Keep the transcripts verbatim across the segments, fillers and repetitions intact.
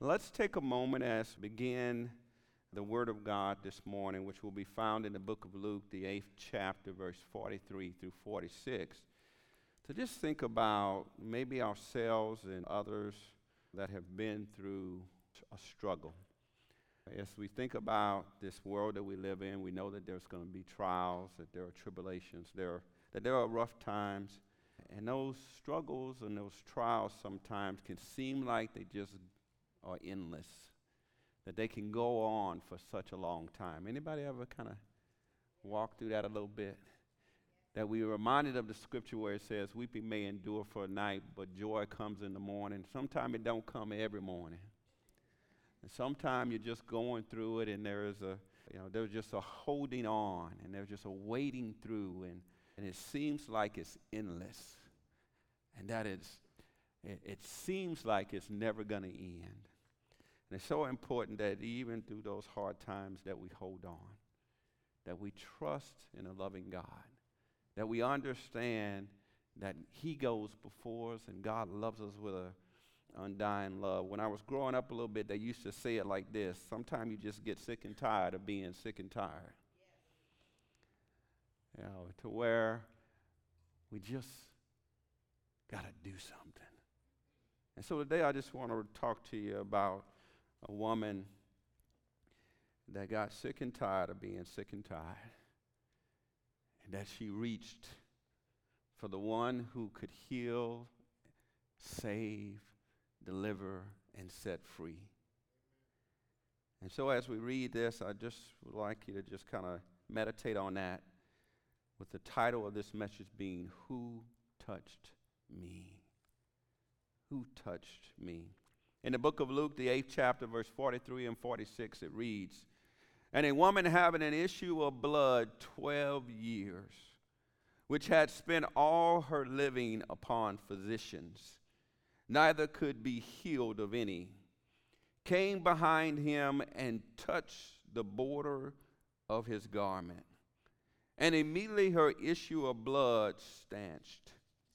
Let's take a moment as we begin the Word of God this morning, which will be found in the book of Luke, the eighth chapter, verse forty-three through forty-six, to just think about maybe ourselves and others that have been through a struggle. As we think about this world that we live in, we know that there's going to be trials, that there are tribulations, there are, that there are rough times, and those struggles and those trials sometimes can seem like they just are endless, that they can go on for such a long time. Anybody ever kind of walk through that a little bit? That we are reminded of the scripture where it says, weeping may endure for a night, but joy comes in the morning. Sometimes it don't come every morning. And sometimes you're just going through it, and there is a, you know, there's just a holding on, and there's just a wading through, and, and it seems like it's endless. And that is, it, it seems like it's never going to end. And it's so important that even through those hard times that we hold on, that we trust in a loving God, that we understand that He goes before us and God loves us with a undying love. When I was growing up a little bit, they used to say it like this: sometimes you just get sick and tired of being sick and tired. You know, to where we just got to do something. And so today I just want to talk to you about a woman that got sick and tired of being sick and tired, and that she reached for the one who could heal, save, deliver, and set free. And so as we read this, I just would like you to just kind of meditate on that, with the title of this message being, Who Touched Me? Who touched me? In the book of Luke, the eighth chapter, verse forty-three and forty-six, it reads, And a woman having an issue of blood twelve years, which had spent all her living upon physicians, neither could be healed of any, came behind him and touched the border of his garment. And immediately her issue of blood stanched.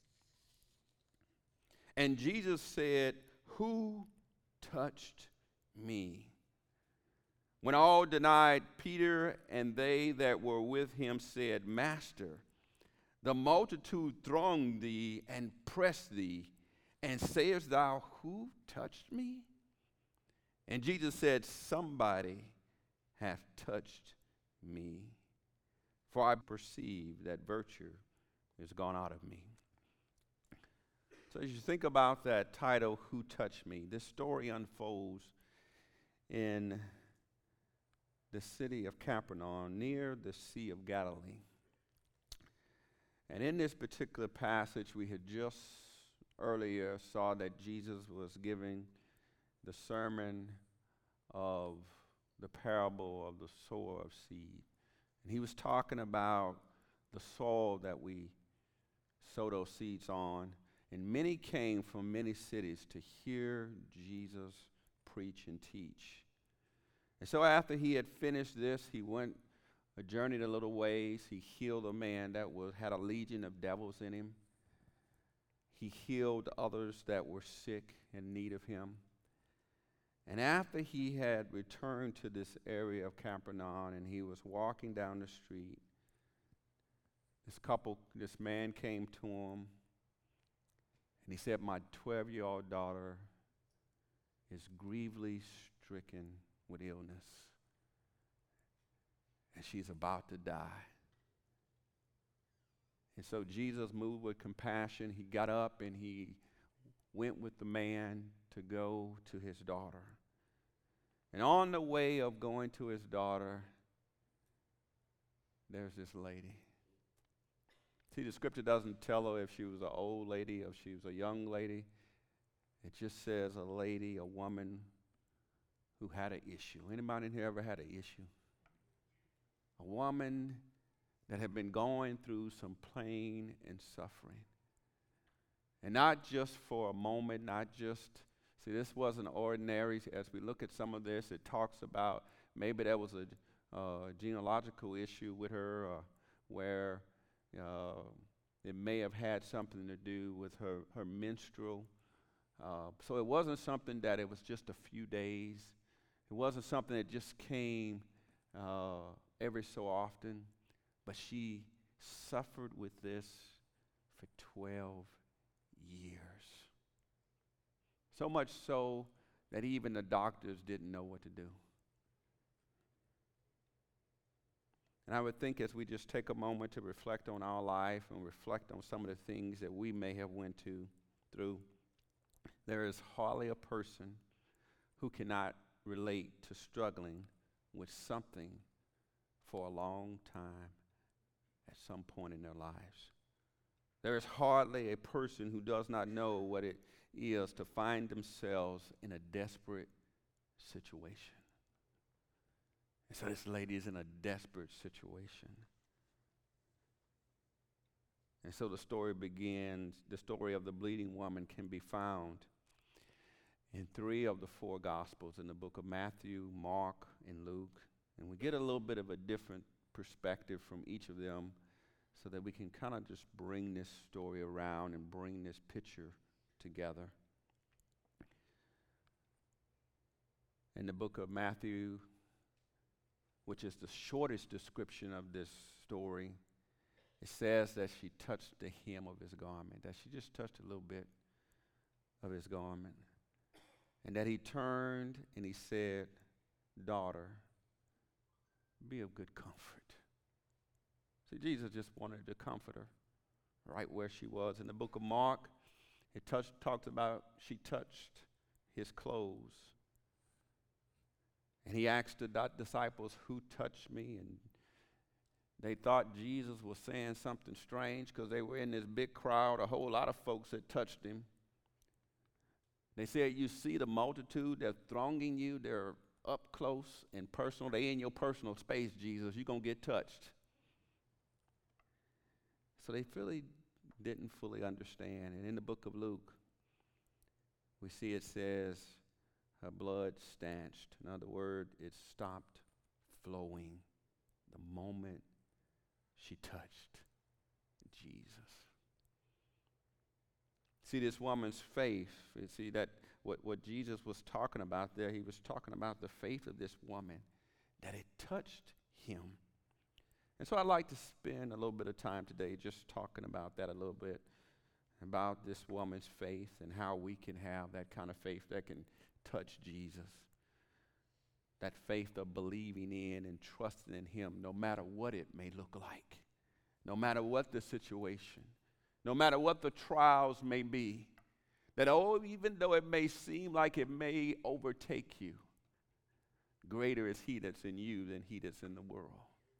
And Jesus said, Who touched me? When all denied, Peter and they that were with him said, Master, the multitude throng thee and press thee, and sayest thou, Who touched me? And Jesus said, Somebody hath touched me, for I perceive that virtue is gone out of me. So as you think about that title, Who Touched Me, this story unfolds in the city of Capernaum, near the Sea of Galilee. And in this particular passage, we had just earlier saw that Jesus was giving the sermon of the parable of the sower of seed. And he was talking about the soil that we sow those seeds on. And many came from many cities to hear Jesus preach and teach. And so after he had finished this, he went a journeyed a little ways. He healed a man that was had a legion of devils in him. He healed others that were sick in need of him. And after he had returned to this area of Capernaum and he was walking down the street, this couple, this man came to him and he said, My twelve-year-old daughter is grievously stricken with illness, and she's about to die. And so Jesus, moved with compassion, he got up and he went with the man to go to his daughter. And on the way of going to his daughter, there's this lady. See, the scripture doesn't tell her if she was an old lady or if she was a young lady. It just says a lady, a woman who had an issue. Anybody in here ever had an issue? A woman that had been going through some pain and suffering. And not just for a moment, not just, see, this wasn't ordinary. As we look at some of this, it talks about maybe there was a uh, genealogical issue with her uh, where uh, it may have had something to do with her, her menstrual Uh, so it wasn't something that it was just a few days. It wasn't something that just came uh, every so often. But she suffered with this for twelve years. So much so that even the doctors didn't know what to do. And I would think as we just take a moment to reflect on our life and reflect on some of the things that we may have went to through, there is hardly a person who cannot relate to struggling with something for a long time at some point in their lives. There is hardly a person who does not know what it is to find themselves in a desperate situation. And so this lady is in a desperate situation. And so the story begins, the story of the bleeding woman can be found in three of the four Gospels, in the book of Matthew, Mark, and Luke. And we get a little bit of a different perspective from each of them so that we can kind of just bring this story around and bring this picture together. In the book of Matthew, which is the shortest description of this story, it says that she touched the hem of his garment, that she just touched a little bit of his garment, and that he turned and he said, "Daughter, be of good comfort." See, Jesus just wanted to comfort her right where she was. In the book of Mark, it touched, talks about she touched his clothes. And he asked the di- disciples, "Who touched me?" And they thought Jesus was saying something strange because they were in this big crowd, a whole lot of folks that touched him. They said, "You see the multitude that's thronging you, they're up close and personal. They in your personal space, Jesus. You're going to get touched." So they really didn't fully understand. And in the book of Luke, we see it says her blood stanched. In other words, it stopped flowing the moment she touched Jesus. See, this woman's faith, you see that what, what Jesus was talking about there, he was talking about the faith of this woman, that it touched him. And so I'd like to spend a little bit of time today just talking about that a little bit, about this woman's faith and how we can have that kind of faith that can touch Jesus. That faith of believing in and trusting in him no matter what it may look like, no matter what the situation, no matter what the trials may be, that oh, even though it may seem like it may overtake you, greater is he that's in you than he that's in the world.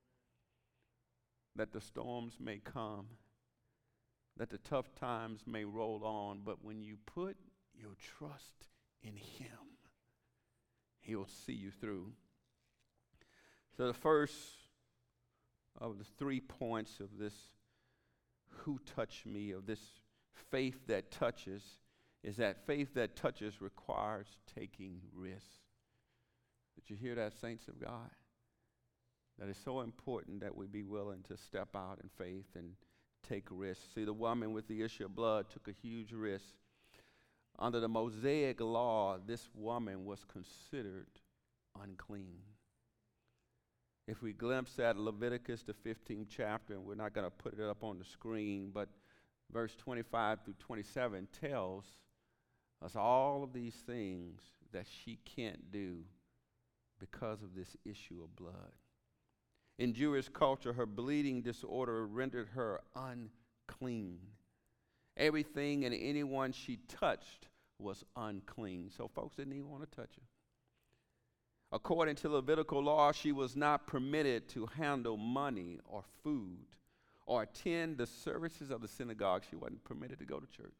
That the storms may come, that the tough times may roll on, but when you put your trust in him, he'll see you through. So the first of the three points of this "who touched me," of this faith that touches, is that faith that touches requires taking risks. Did you hear that, saints of God? That it's so important that we be willing to step out in faith and take risks. See, the woman with the issue of blood took a huge risk. Under the Mosaic law, this woman was considered unclean. If we glimpse at Leviticus, the fifteenth chapter, and we're not going to put it up on the screen, but verse twenty-five through twenty-seven tells us all of these things that she can't do because of this issue of blood. In Jewish culture, her bleeding disorder rendered her unclean. Everything and anyone she touched was unclean. So folks didn't even want to touch her. According to Levitical law, she was not permitted to handle money or food or attend the services of the synagogue. She wasn't permitted to go to church.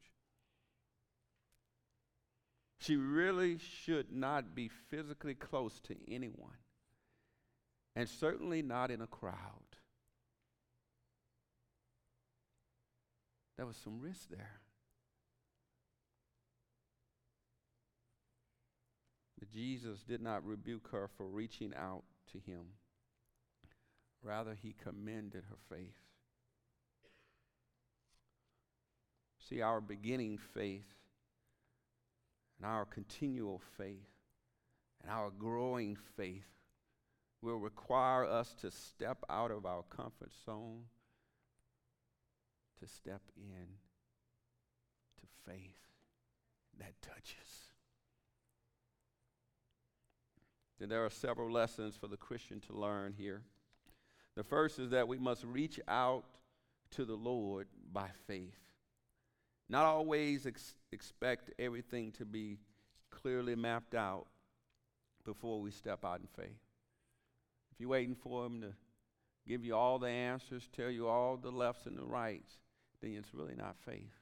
She really should not be physically close to anyone, and certainly not in a crowd. There was some risk there. But Jesus did not rebuke her for reaching out to him. Rather, he commended her faith. See, our beginning faith And our continual faith and our growing faith will require us to step out of our comfort zone, to step in to faith that touches. Then there are several lessons for the Christian to learn here. The first is that we must reach out to the Lord by faith. Not always ex- expect everything to be clearly mapped out before we step out in faith. If you're waiting for him to give you all the answers, tell you all the lefts and the rights, then it's really not faith.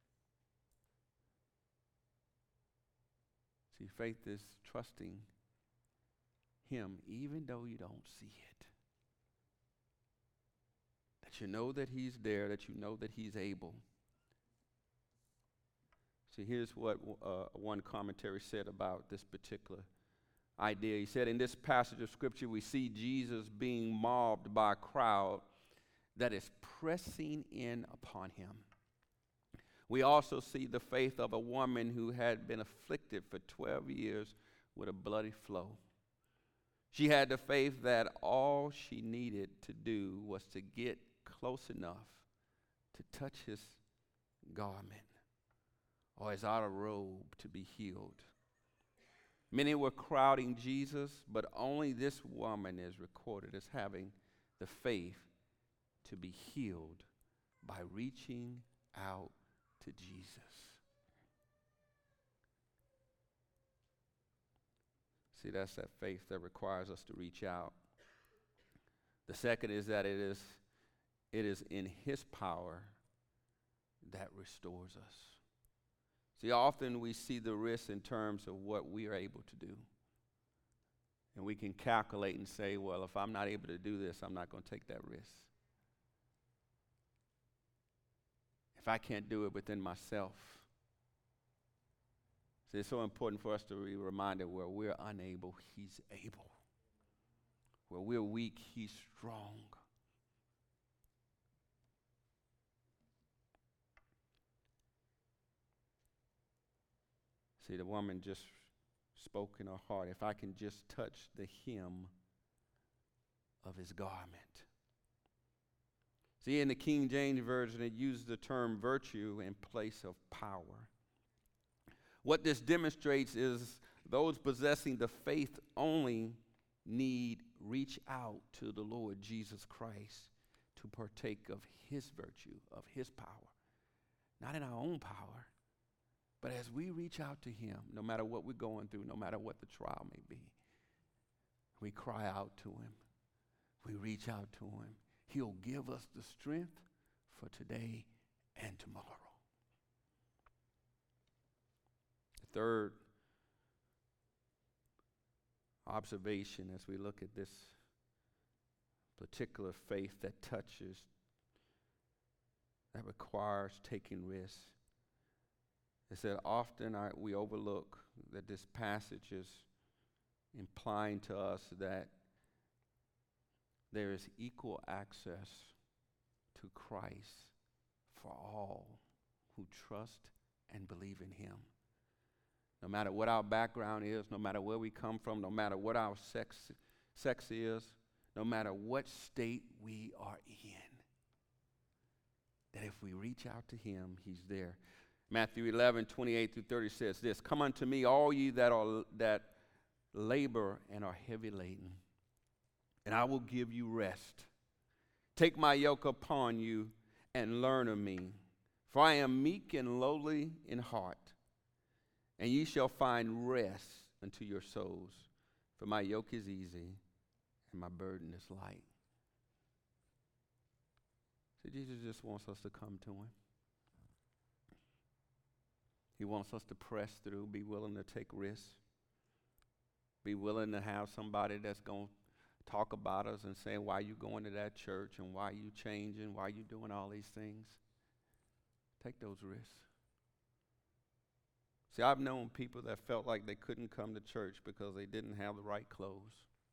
See, faith is trusting him even though you don't see it. That you know that he's there, that you know that he's able. See, here's what uh, one commentary said about this particular idea. He said, in this passage of Scripture, we see Jesus being mobbed by a crowd that is pressing in upon him. We also see the faith of a woman who had been afflicted for twelve years with a bloody flow. She had the faith that all she needed to do was to get close enough to touch his garment or his outer robe to be healed. Many were crowding Jesus, but only this woman is recorded as having the faith to be healed by reaching out to Jesus. See, that's that faith that requires us to reach out. The second is that it is, it is in his power that restores us. See, often we see the risk in terms of what we are able to do. And we can calculate and say, well, if I'm not able to do this, I'm not going to take that risk. If I can't do it within myself. See, it's so important for us to be reminded where we're unable, he's able. Where we're weak, he's strong. See, the woman just spoke in her heart, if I can just touch the hem of his garment. See, in the King James Version, it uses the term virtue in place of power. What this demonstrates is those possessing the faith only need reach out to the Lord Jesus Christ to partake of his virtue, of his power. Not in our own power, but as we reach out to him, no matter what we're going through, no matter what the trial may be, we cry out to him. We reach out to him. He'll give us the strength for today and tomorrow. The third observation as we look at this particular faith that touches, that requires taking risks, is that often I, we overlook that this passage is implying to us that there is equal access to Christ for all who trust and believe in him. No matter what our background is, no matter where we come from, no matter what our sex, sex is, no matter what state we are in, that if we reach out to him, he's there. Matthew eleven, twenty-eight through thirty says this, come unto me, all ye that are that labor and are heavy laden, and I will give you rest. Take my yoke upon you and learn of me, for I am meek and lowly in heart, and ye shall find rest unto your souls. For my yoke is easy and my burden is light. So Jesus just wants us to come to him. He wants us to press through, be willing to take risks, be willing to have somebody that's going to talk about us and say, why you going to that church and why you changing, why you doing all these things. Take those risks. See, I've known people that felt like they couldn't come to church because they didn't have the right clothes.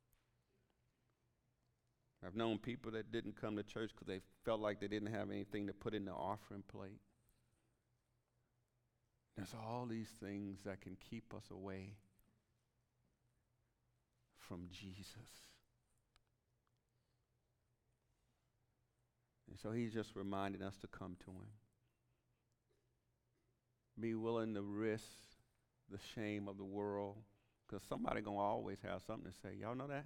I've known people that didn't come to church because they felt like they didn't have anything to put in the offering plate. There's all these things that can keep us away from Jesus. And so he's just reminding us to come to him. Be willing to risk the shame of the world, because somebody going to always have something to say. Y'all know that?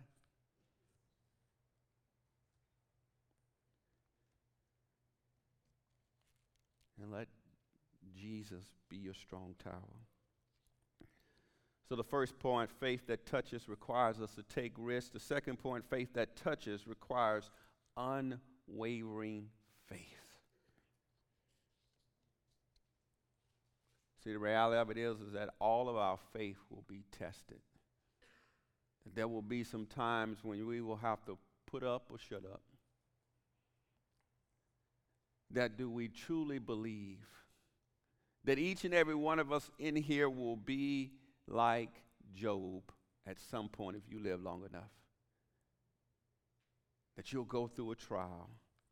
And let Jesus be your strong tower. So the first point, faith that touches, requires us to take risks. The second point, faith that touches, requires unwavering faith. See, the reality of it is, is that all of our faith will be tested. There will be some times when we will have to put up or shut up. That do we truly believe that each and every one of us in here will be like Job at some point if you live long enough? That you'll go through a trial.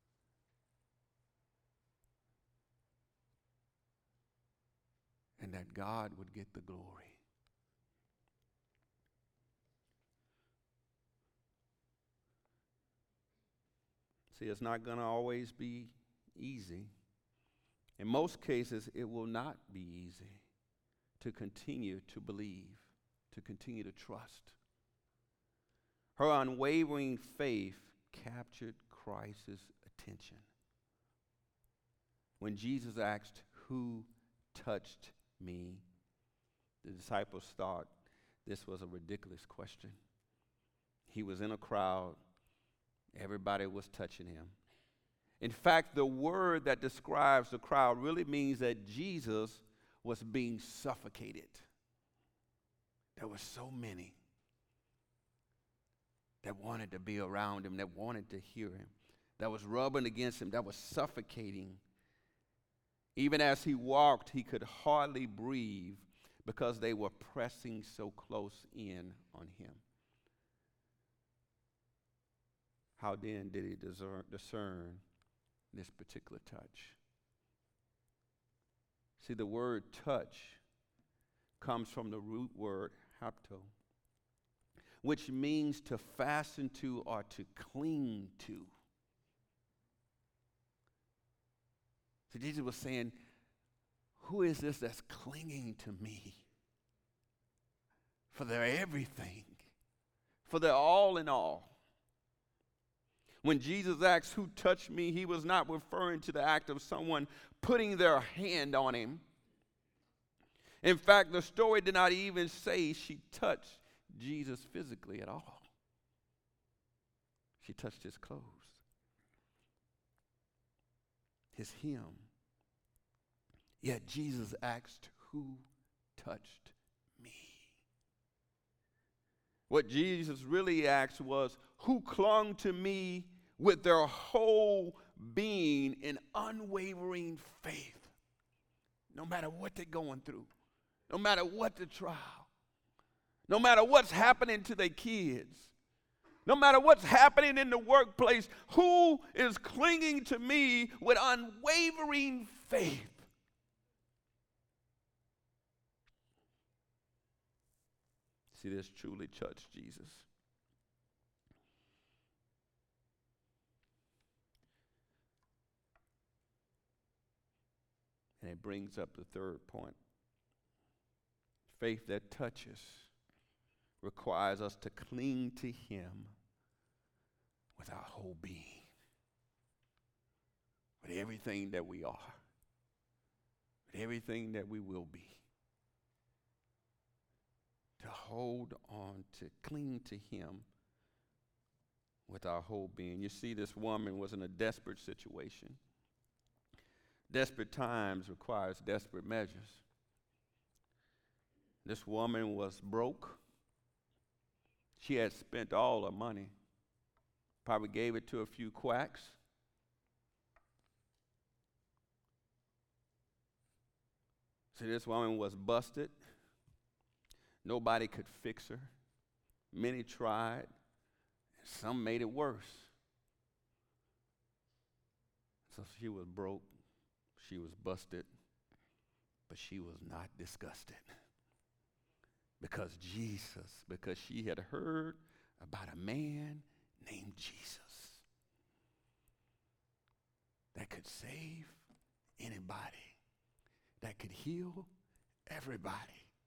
And that God would get the glory. See, it's not going to always be easy. In most cases, it will not be easy to continue to believe, to continue to trust. Her unwavering faith captured Christ's attention. When Jesus asked, "Who touched me?" the disciples thought this was a ridiculous question. He was in a crowd. Everybody was touching him. In fact, the word that describes the crowd really means that Jesus was being suffocated. There were so many that wanted to be around him, that wanted to hear him, that was rubbing against him, that was suffocating. Even as he walked, he could hardly breathe because they were pressing so close in on him. How then did he discern, discern this particular touch? See, the word touch comes from the root word hapto, which means to fasten to or to cling to. So Jesus was saying, who is this that's clinging to me? For their everything, for their all in all. When Jesus asked, "Who touched me?" he was not referring to the act of someone putting their hand on him. In fact, the story did not even say she touched Jesus physically at all. She touched his clothes, his hem. Yet Jesus asked, "Who touched me?" What Jesus really asked was, who clung to me with their whole being in unwavering faith, no matter what they're going through, no matter what the trial, no matter what's happening to their kids, no matter what's happening in the workplace, who is clinging to me with unwavering faith? See, this truly touched Jesus. And it brings up the third point. Faith that touches requires us to cling to him with our whole being, with everything that we are, with everything that we will be. To hold on, to cling to him with our whole being. You see, this woman was in a desperate situation. Desperate times requires desperate measures. This woman was broke. She had spent all her money. Probably gave it to a few quacks. See, this woman was busted. Nobody could fix her. Many tried. Some made it worse. So she was broke. She was busted. But she was not disgusted. Because Jesus, because she had heard about a man named Jesus that could save anybody, that could heal everybody.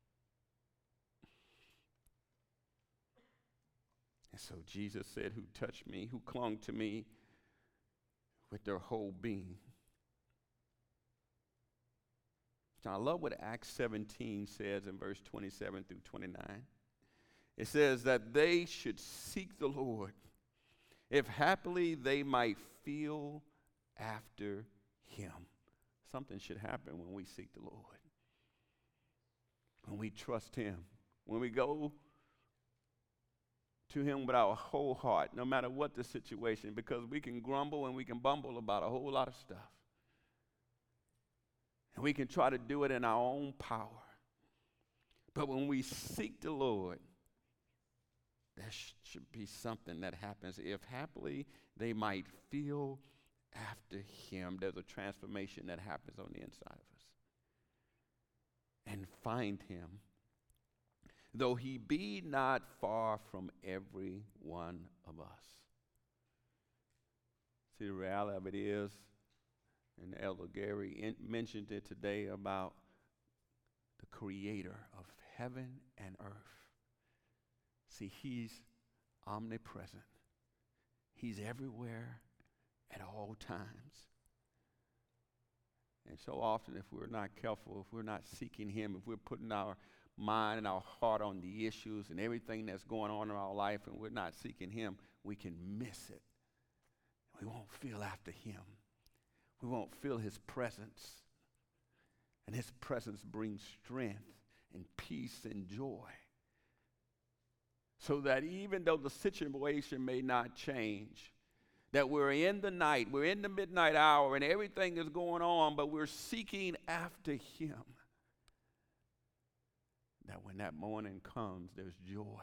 And so Jesus said, who touched me, who clung to me with their whole being. Now, I love what Acts seventeen says in verse twenty-seven through twenty-nine. It says that they should seek the Lord, if happily they might feel after him. Something should happen when we seek the Lord, when we trust him, when we go to him with our whole heart, no matter what the situation, because we can grumble and we can bumble about a whole lot of stuff. And we can try to do it in our own power. But when we seek the Lord, there sh- should be something that happens. If happily they might feel after him, there's a transformation that happens on the inside of us. And find him, though he be not far from every one of us. See, the reality of it is, and Elder Gary in, mentioned it today about the creator of heaven and earth. See, he's omnipresent. He's everywhere at all times. And so often, if we're not careful, if we're not seeking him, if we're putting our mind and our heart on the issues and everything that's going on in our life, and we're not seeking him, we can miss it. We won't feel after him. We won't feel his presence. And his presence brings strength and peace and joy. So that even though the situation may not change, that we're in the night, we're in the midnight hour, and everything is going on, but we're seeking after him. That when that morning comes, there's joy.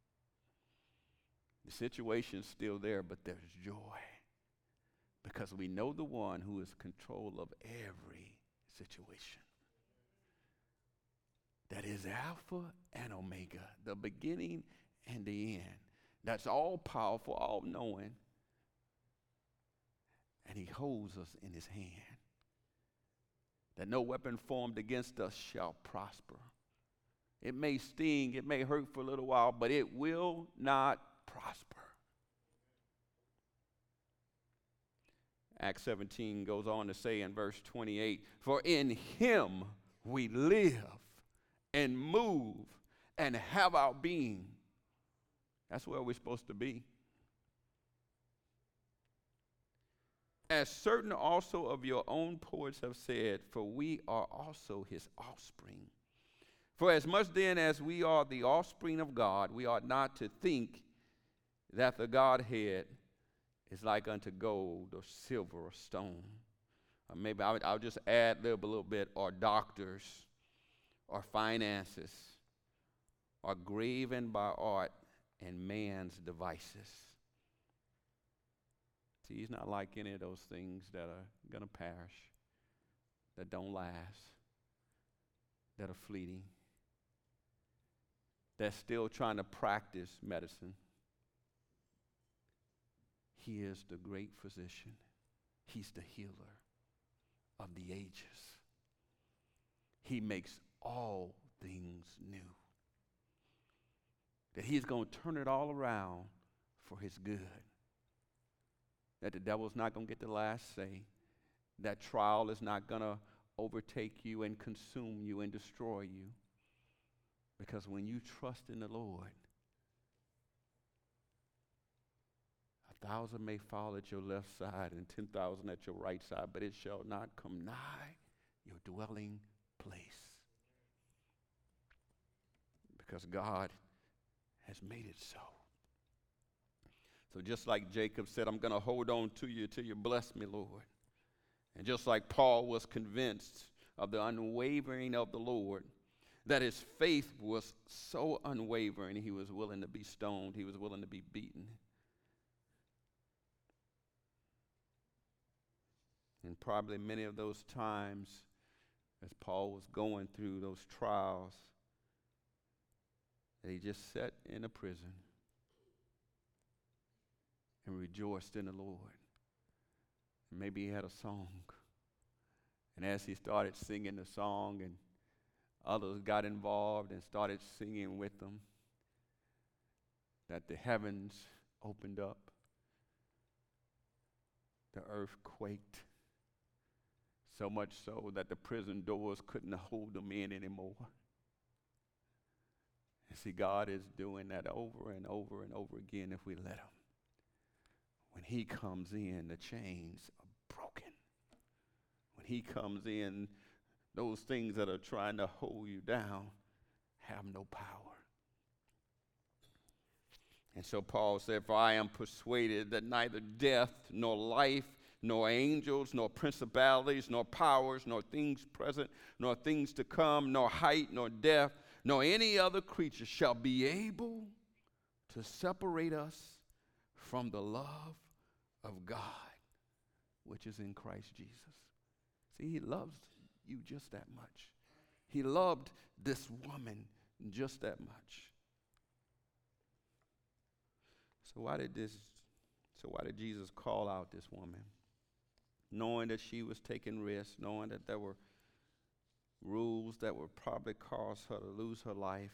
The situation's still there, but there's joy. Because we know the one who is in control of every situation. That is Alpha and Omega, the beginning and the end. That's all powerful, all knowing. And he holds us in his hand. That no weapon formed against us shall prosper. It may sting, it may hurt for a little while, but it will not prosper. Acts seventeen goes on to say in verse twenty-eight, for in him we live and move and have our being. That's where we're supposed to be. As certain also of your own poets have said, for we are also his offspring. For as much then as we are the offspring of God, we ought not to think that the Godhead is like unto gold or silver or stone. Or maybe I'll, I'll just add lib a little bit, or doctors, or finances, or graven by art and man's devices. See, he's not like any of those things that are going to perish, that don't last, that are fleeting, that's still trying to practice medicine. He is the great physician. He's the healer of the ages. He makes all things new. That he's going to turn it all around for his good. That the devil's not going to get the last say. That trial is not going to overtake you and consume you and destroy you. Because when you trust in the Lord, a thousand may fall at your left side and ten thousand at your right side, but it shall not come nigh your dwelling place. Because God has made it so. So just like Jacob said, I'm going to hold on to you till you bless me, Lord. And just like Paul was convinced of the unwavering of the Lord, that his faith was so unwavering, he was willing to be stoned, he was willing to be beaten. And probably many of those times as Paul was going through those trials, that he just sat in a prison and rejoiced in the Lord. And maybe he had a song. And as he started singing the song and others got involved and started singing with them, that the heavens opened up, the earth quaked, so much so that the prison doors couldn't hold them in anymore. And see, God is doing that over and over and over again if we let him. When he comes in, the chains are broken. When he comes in, those things that are trying to hold you down have no power. And so Paul said, for I am persuaded that neither death, nor life, nor angels, nor principalities, nor powers, nor things present, nor things to come, nor height, nor depth, nor any other creature shall be able to separate us from the love of God, which is in Christ Jesus. See, he loves you just that much. He loved this woman just that much. So why did this, so why did Jesus call out this woman? Knowing that she was taking risks, knowing that there were rules that would probably cause her to lose her life.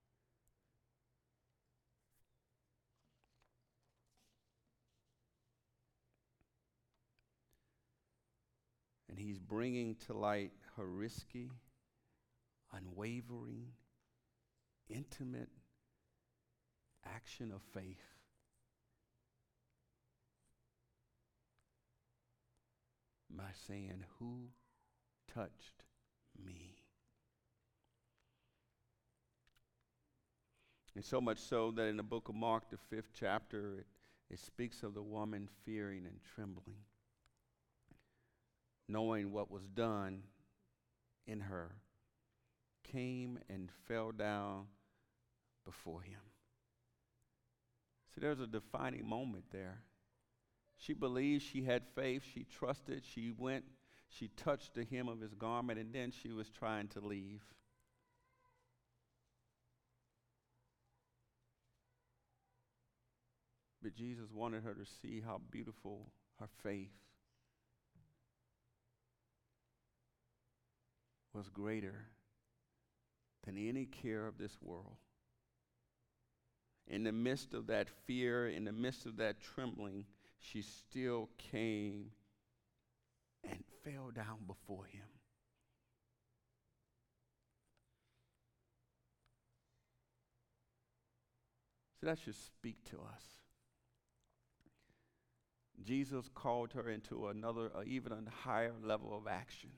And he's bringing to light her risky, unwavering, intimate action of faith. By saying, who touched me? And so much so that in the book of Mark, the fifth chapter, it, it speaks of the woman fearing and trembling, knowing what was done in her, came and fell down before him. See, there's a defining moment there. She believed, she had faith, she trusted, she went, she touched the hem of his garment, and then she was trying to leave. But Jesus wanted her to see how beautiful her faith was, greater than any care of this world. In the midst of that fear, in the midst of that trembling, she still came and fell down before him. So that should speak to us. Jesus called her into another, uh, even a higher level of action.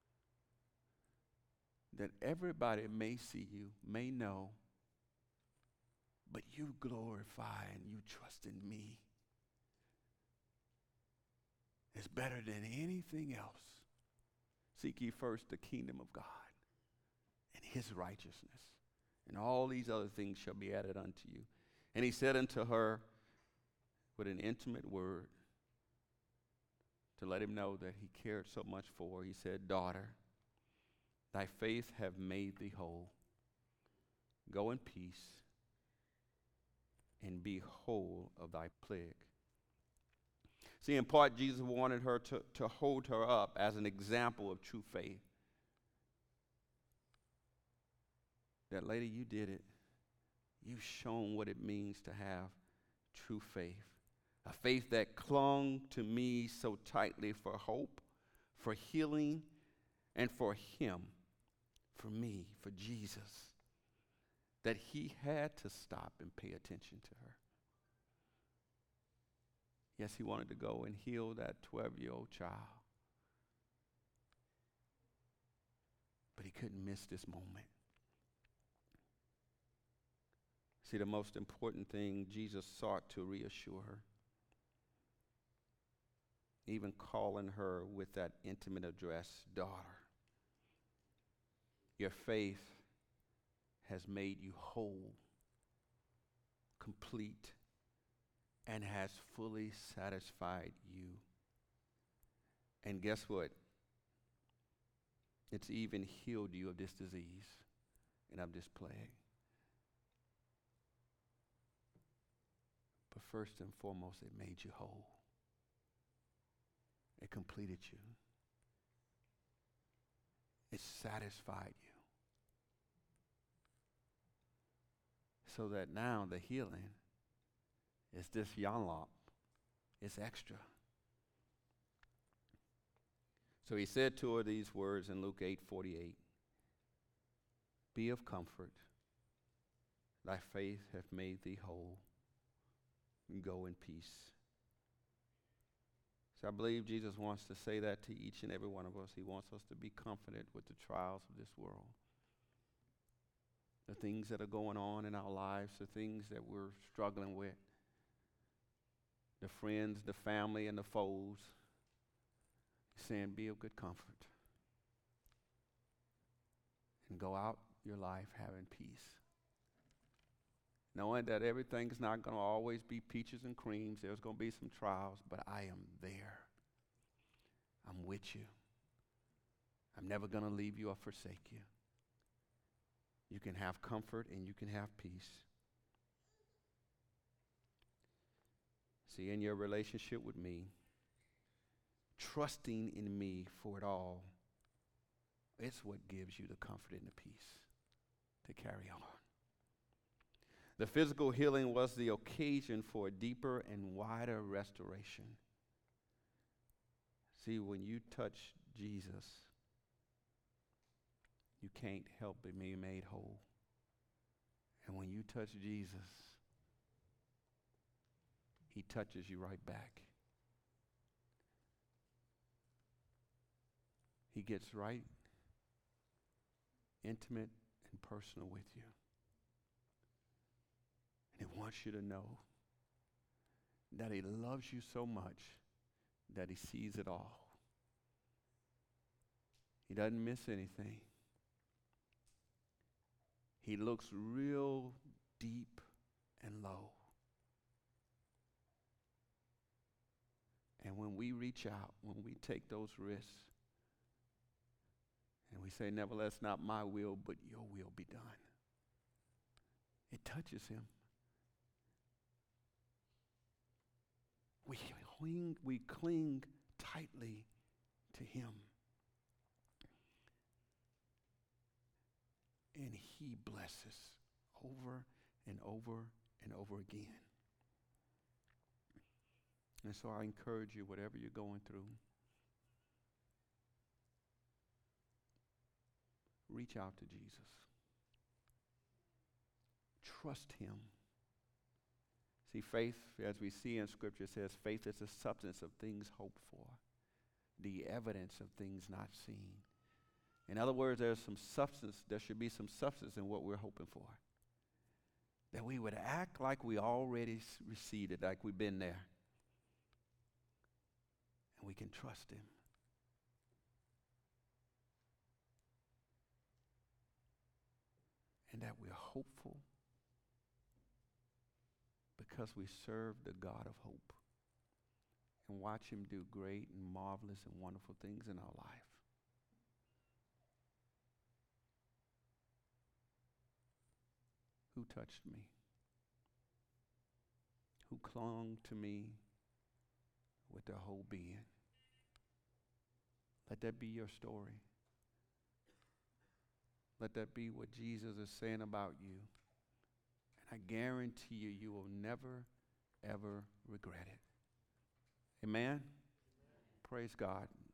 That everybody may see you, may know, but you glorify and you trust in me. It's better than anything else. Seek ye first the kingdom of God and his righteousness, and all these other things shall be added unto you. And he said unto her with an intimate word to let him know that he cared so much for her. He said, daughter, thy faith have made thee whole. Go in peace and be whole of thy plague. See, in part, Jesus wanted her to, to hold her up as an example of true faith. That, lady, you did it. You've shown what it means to have true faith. A faith that clung to me so tightly for hope, for healing, and for him, for me, for Jesus, that he had to stop and pay attention to her. Yes, he wanted to go and heal that twelve-year-old child. But he couldn't miss this moment. See, the most important thing, Jesus sought to reassure her, even calling her with that intimate address, daughter, your faith has made you whole, complete, and has fully satisfied you. And guess what? It's even healed you of this disease and of this plague. But first and foremost, it made you whole. It completed you. It satisfied you. So that now the healing is this yonlop. It's extra. So he said to her these words in Luke eight forty-eight. Be of comfort. Thy faith hath made thee whole. Go in peace. So I believe Jesus wants to say that to each and every one of us. He wants us to be confident with the trials of this world. The things that are going on in our lives, the things that we're struggling with, the friends, the family, and the foes. He's saying, be of good comfort. And go out your life having peace. Knowing that everything's not going to always be peaches and creams. There's going to be some trials, but I am there. I'm with you. I'm never going to leave you or forsake you. You can have comfort and you can have peace. See, in your relationship with me, trusting in me for it all, it's what gives you the comfort and the peace to carry on. The physical healing was the occasion for a deeper and wider restoration. See, when you touch Jesus, you can't help but be made whole. And when you touch Jesus, he touches you right back. He gets right intimate and personal with you. And he wants you to know that he loves you so much that he sees it all. He doesn't miss anything. He looks real deep and low. And when we reach out, when we take those risks, and we say, nevertheless, not my will, but your will be done, it touches him. We cling, we cling tightly to him. And he blesses over and over and over again. And so I encourage you, whatever you're going through, reach out to Jesus. Trust him. See, faith, as we see in Scripture, says faith is the substance of things hoped for, the evidence of things not seen. In other words, there's some substance, there should be some substance in what we're hoping for. That we would act like we already received it, like we've been there. And we can trust him. And that we're hopeful because we serve the God of hope and watch him do great and marvelous and wonderful things in our life. Who touched me? Who clung to me with their whole being? Let that be your story. Let that be what Jesus is saying about you. And I guarantee you, you will never, ever regret it. Amen? Amen. Praise God.